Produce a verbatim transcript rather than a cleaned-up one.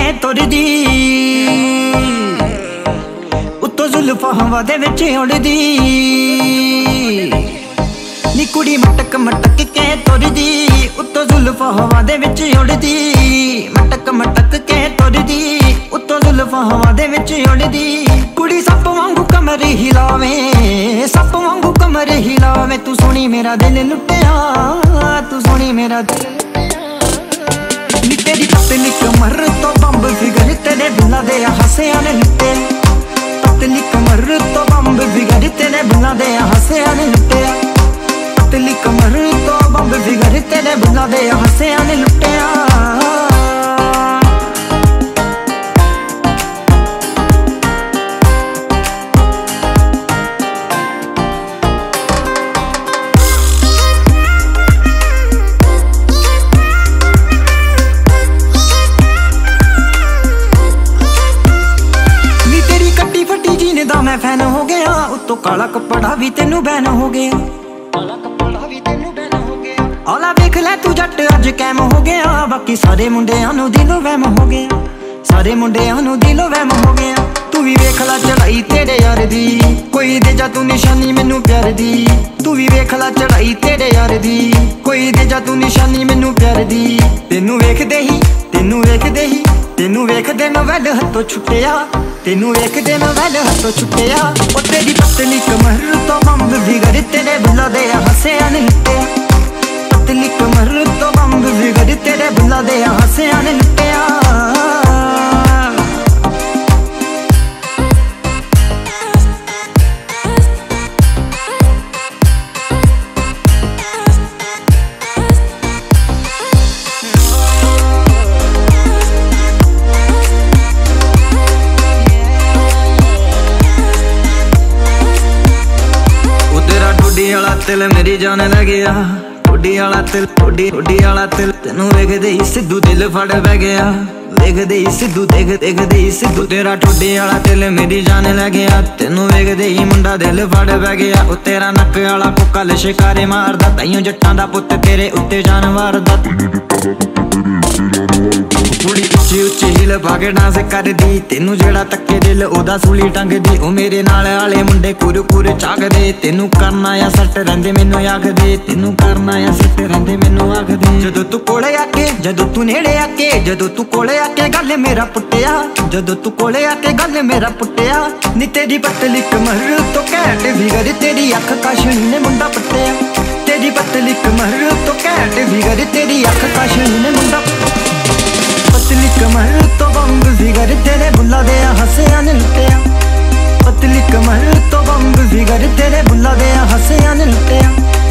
ਕੇ ਤੁਰਦੀ ਉੱਤੋਂ ਜ਼ੁਲਫਾਂ ਹਵਾ ਦੇ ਵਿੱਚ ਉੜਦੀ ਨੀ ਕੁੜੀ ਮਟਕ ਮਟਕ ਕੇ ਤੁਰਦੀ ਉੱਤੋਂ ਜ਼ੁਲਫਾਂ ਹਵਾ ਦੇ ਵਿੱਚ ਉੜਦੀ ਮਟਕ ਮਟਕ ਕੇ ਤੁਰਦੀ ਉੱਤੋਂ ਜ਼ੁਲਫਾਂ ਹਵਾ ਦੇ ਵਿੱਚ ਉੜਦੀ ਕੁੜੀ ਸੱਪ ਵਾਂਗੂ ਕਮਰ ਹਿਲਾਵੇ ਸੱਪ ਵਾਂਗੂ ਕਮਰ ਹਿਲਾਵੇ ਤੂੰ ਸੋਹਣੀ ਮੇਰਾ ਦਿਲ ਲੁੱਟਿਆ ਤੂੰ ਸੋਹਣੀ ਮੇਰਾ ਦਿਲ ਨੀ ਤੇਰੀ ਪਤਲੀ ਕਮਰ ਤੋਂ ਬੰਬ ਫਿਗਰ ਤੇਰੇ ਬੁੱਲਾਂ ਦੇ ਹੱਸਿਆਂ ਨੇ ਲੁੱਟਿਆ ਪਤਲੀ ਕਮਰ ਤੋਂ ਬੰਬ ਫਿਗਰ ਤੇਰੇ ਬੁੱਲਾਂ ਦੇ ਹੱਸਿਆਂ ਨੇ ਲੁੱਟਿਆ ਪਤਲੀ ਕਮਰ ਤੋਂ ਬੰਬ ਫਿਗਰ ਤੇਰੇ ਬੁੱਲਾਂ ਦੇ ਹੱਸਿਆਂ ਨੇ ਲੁੱਟਿਆ मैं फैन हो गया उत्तों काला कपड़ा भी तेनू बैन हो गया काला कपड़ा भी तेनू बैन हो गया औला देख ले तू जट अज कैम हो गया बाकी सारे मुंडियां नू दिलों वहम हो गया सारे मुंडियां नू दिलों वहम हो गया तू भी वेख ला चढ़ाई तेरे यार दी कोई दे जा तू निशानी मैनू प्यार दी तू भी वेख ला चढ़ाई तेरे यार दी कोई दे जा तू निशानी मैनू प्यार दी तेनू वेखदे ही तेनू वेखदे ही तेनू वेखदे मैं वैल हथों छुट्टिया तेनू वेखदे मैं वैल हथों छुट्टिया ओ तेरी पतली कमर तो बंब फिगर तेरे बुल्ला दे हस्सियां ने लुट्टिया पतली कमर तो बंब फिगर तेरे बुल्ला दे हस्सियां ने लुट्टिया ठोडी वाला तिल मेरी जान लग गया ठोडी वाला तिल ठोडी ठोडी वाला तिल तेनू वेखदे ही सिद्धू दिल फड़ बह गया वेखदे ही सिद्धू देख देखदे ही सिद्धू तेरा ठोडी वाला तिल मेरी जान लग गया तेनू वेखदे ही मुंडा दिल फड़ बह गया ओ तेरा नक वाला कोकल शिकारे मारदा ताइयों जट्टां दा पुत्त तेरे उत्ते जान मारदा कुड़ी उच्ची उच्ची हिल पाके डांस करदी तेनू जेड़ा तक्के दिल ओदा सूली टंगदी ओ मेरे नाल आले मुंडे कुर कुर झाकदे तेनू करना या सट रहिंदे मैनू आखदे तेनू करना या सट रहिंदे मैनू आखदे जदों तू कोले आके जदों तू नेड़े आके जदों तू कोले आके गल मेरा पुट्टिया जदों तू कोले आके गल मेरा पुट्टिया नी तेरी पतली कमर तो कैट फिगर तेरी अख काशनी ने मुंडा पट्टिया तेरी पतली कमर तो कैट फिगर तेरी अख काशनी ने मुंडा पतली कमर तो बंब फिगर तेरे बुल्ला दे हस्सियां ने लुट्टिया पतली कमर तो बंब फिगर तेरे बुल्ला दे हस्सियां ने लुट्टिया।